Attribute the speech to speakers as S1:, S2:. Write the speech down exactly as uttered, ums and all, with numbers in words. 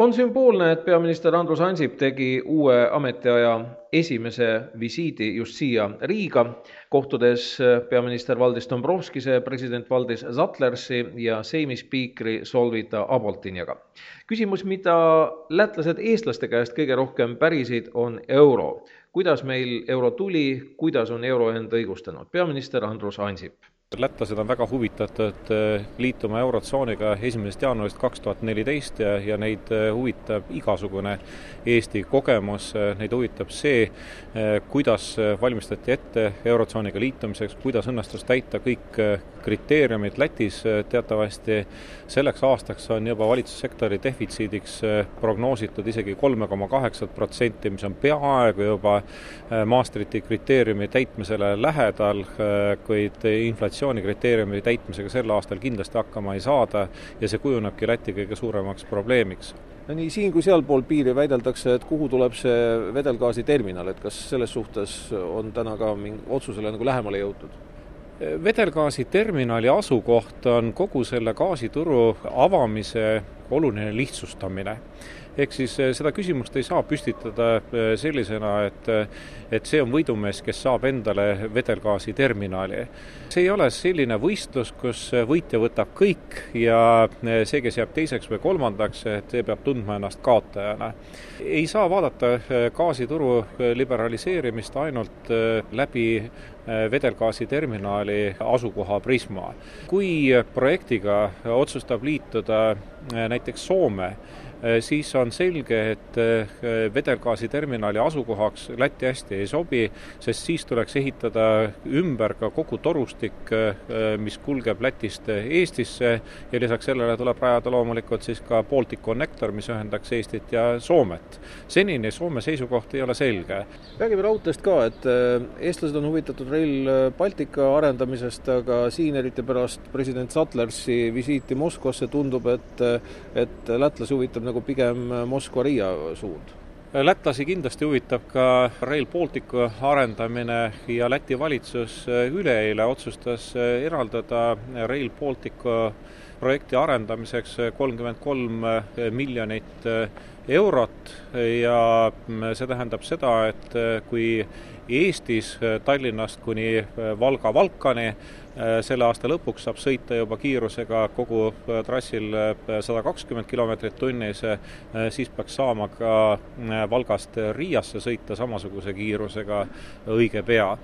S1: On sümboolne, et peaminister Andrus Ansip tegi uue ametiaja esimese visiidi just siia Riiga, kohtudes peaminister Valdis Dombrovskise, president Valdis Zatlersi ja Seimi spiikri Solvita Aboltinjaga. Küsimus, mida lätlased eestlaste käest kõige rohkem pärisid, on euro. Kuidas meil euro tuli, kuidas on euro end õigustanud? Peaminister Andrus Ansip.
S2: Lätlased on väga huvitatud liituma eurotsooniga esimesest jaanuarist kaks tuhat neliteist ja, ja neid huvitab igasugune Eesti kogemus. Neid huvitab see, kuidas valmistati ette eurotsooniga liitumiseks, kuidas õnnestus täita kõik kriteeriumid Lätis. Teatavasti selleks aastaks on juba valitsussektori defitsiidiks prognoositud isegi kolm koma kaheksa protsenti, mis on peaaegu juba Maastrichti kriteeriumi täitmisele lähedal, kuid inflatsioon kriteeriumi täitmisega sel aastal kindlasti hakkama ei saada ja see kujunebki Läti kõige suuremaks probleemiks.
S3: No nii siin kui sealpool piiri väideldakse, et kuhu tuleb see vedelgaasi terminal, et kas selles suhtes on täna ka mingi otsusele nagu lähemale jõutud?
S2: Vedelgaasi terminali asukoht on kogu selle gaasituru avamise oluline lihtsustamine. Ehk siis seda küsimust ei saa püstitada sellisena, et, et see on võidumees, kes saab endale vedelgaasi terminali. See ei ole selline võistlus, kus võitja võtab kõik ja see, kes jääb teiseks või kolmandaks, see peab tundma ennast kaotajana. Ei saa vaadata gaasituru liberaliseerimist ainult läbi vedelgaasi terminali asukoha prisma. Kui projektiga otsustab liituda näiteks Soome, siis on selge, et vedelgaasi terminali asukohaks Läti hästi ei sobi, sest siis tuleks ehitada ümber ka kogu torustik, mis kulgeb Lätist Eestisse ja lisaks sellele tuleb rajada loomulikult siis ka Baltic Connector, mis ühendaks Eestit ja Soomet. Senini Soome seisukoht ei ole selge.
S3: Räägime raudteest ka, et eestlased on huvitatud Rail Baltica arendamisest, aga siin eriti pärast president Zatlersi visiiti Moskvasse tundub, et, et lätlasi huvitab nagu pigem Moskva-Riia suund.
S2: Lätlasi kindlasti huvitab ka Rail Balticu arendamine ja Läti valitsus üleeile otsustas eraldada Rail Balticu projekti arendamiseks kolmkümmend kolm miljonit eurot ja see tähendab seda, et kui Eestis Tallinnast kuni Valga-Valkani selle aasta lõpuks saab sõita juba kiirusega kogu trassil sada kakskümmend kilomeetrit tunnis, siis peaks saama ka Valgast Riiasse sõita samasuguse kiirusega õige pea.